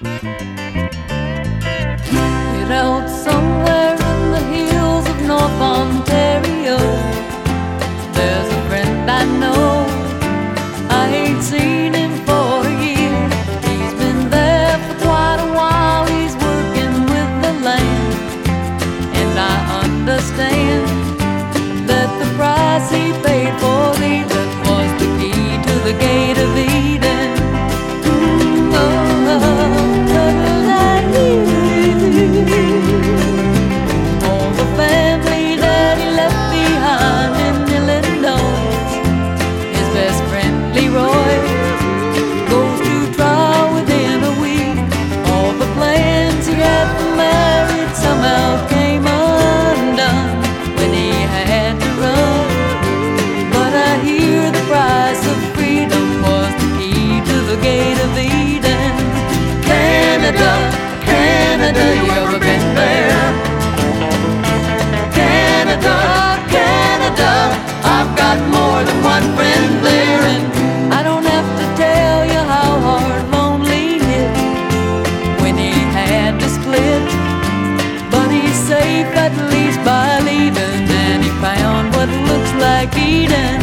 Hid out somewhere in the hills of North Ontario, there's a friend I know. I ain't seen him for a year. He's been there for quite a while. He's working with the land, and I understand that the price he paid for thee, that was the key to the gate of Eden. All the family that he left behind in Illinois, his best friend Leroy goes to trial within a week. All the plans he had for marriage somehow came undone when he had to run. But I hear the price of freedom was the key to the gate of Eden. Canada, Canada, you ever been there? Canada, Canada, I've got more than one friend there. And I don't have to tell you how hard lonely hit when he had to split. But he's safe at least by leaving, and he found what looks like Eden.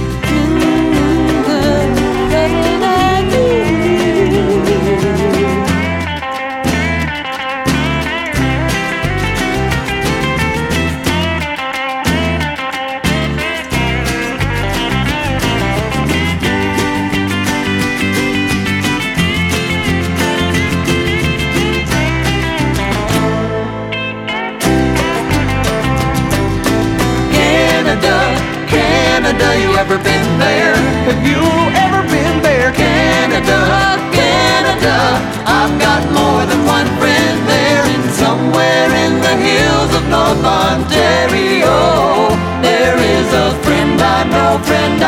Canada, you ever been there? Have you ever been there? Canada, Canada, I've got more than one friend there. And somewhere in the hills of North Ontario, there is a friend I know, friend